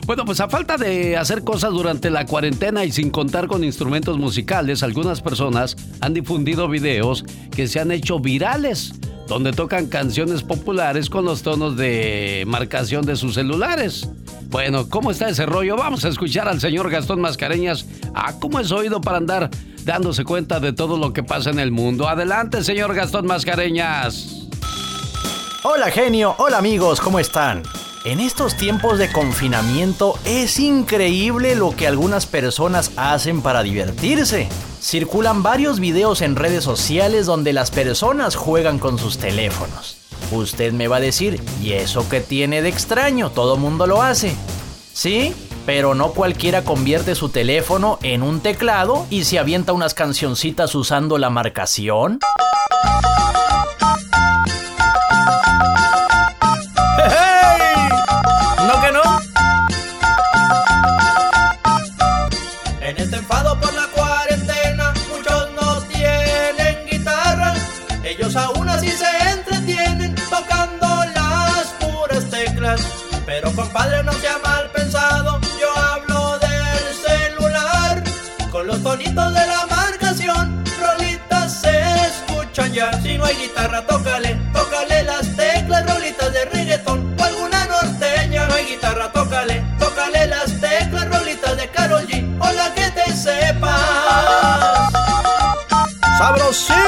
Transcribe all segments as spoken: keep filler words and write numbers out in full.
Bueno, pues a falta de hacer cosas durante la cuarentena y sin contar con instrumentos musicales, algunas personas han difundido videos que se han hecho virales, donde tocan canciones populares con los tonos de marcación de sus celulares. Bueno, ¿cómo está ese rollo? Vamos a escuchar al señor Gastón Mascareñas. Ah, ¿cómo es oído para andar dándose cuenta de todo lo que pasa en el mundo? Adelante, señor Gastón Mascareñas. Hola, genio. Hola, amigos. ¿Cómo están? En estos tiempos de confinamiento es increíble lo que algunas personas hacen para divertirse. Circulan varios videos en redes sociales donde las personas juegan con sus teléfonos. Usted me va a decir, ¿y eso qué tiene de extraño? Todo mundo lo hace. Sí, pero no cualquiera convierte su teléfono en un teclado y se avienta unas cancioncitas usando la marcación. ¿No que no? En este enfado por la cuarentena, muchos no tienen guitarra. Ellos aún así se entretienen tocando las puras teclas. Pero compadre, no sea mal pensado, yo hablo del celular. Con los tonitos de la marcación, rolitas se escuchan ya. Si no hay guitarra, tócale, tócale las teclas, rolitas de reggaetón o alguna norteña. No hay guitarra, tócale, tócale las teclas, rolitas de Karol G o la que te sepas. ¡Sabrosito!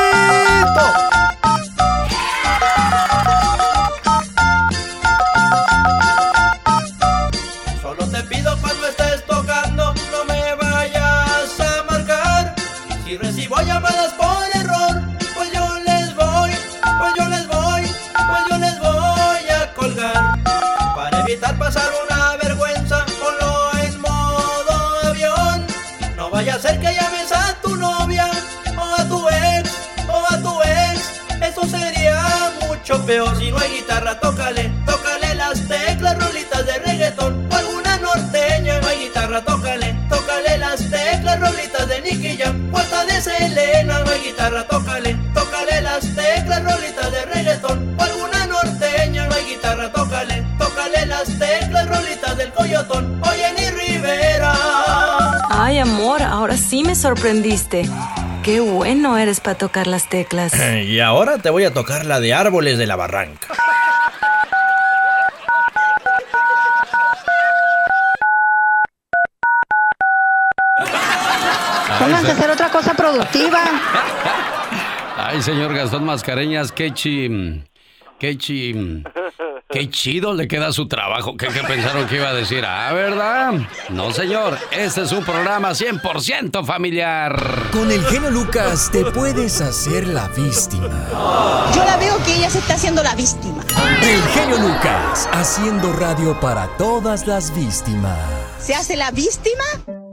Solo te pido cuando estés tocando, no me vayas a marcar. Si recibo llamadas por error, pues yo les voy, pues yo les voy, pues yo les voy a colgar. Para evitar pasar una vergüenza, ponlo en modo avión. No vaya a ser que llames a tu novia, o a tu ex, o a tu ex. Eso sería mucho peor. Si no hay guitarra, tócale, tócale las teclas, rolitas de reggaetón o alguna norteña. No hay guitarra, tócale, tócale las teclas, rolitas de Nicky Jam o hasta de Selena. No hay guitarra, tócale, tócale las teclas, rolitas de reggaetón o alguna norteña. No hay guitarra, tócale, tócale las teclas, rolitas del Coyotón o Jenny Rivera. Ay, amor, ahora sí me sorprendiste. Qué bueno eres para tocar las teclas. Y ahora te voy a tocar la de Árboles de la Barranca. Pónganse a hacer otra cosa productiva. Ay, señor Gastón Mascareñas, qué chi... Qué chi... Qué chido le queda su trabajo. ¿Qué, qué pensaron que iba a decir? Ah, ¿verdad? No, señor. Este es un programa cien por ciento familiar. Con el genio Lucas te puedes hacer la víctima. Yo la veo que ella se está haciendo la víctima. El genio Lucas, haciendo radio para todas las víctimas. ¿Se hace la víctima?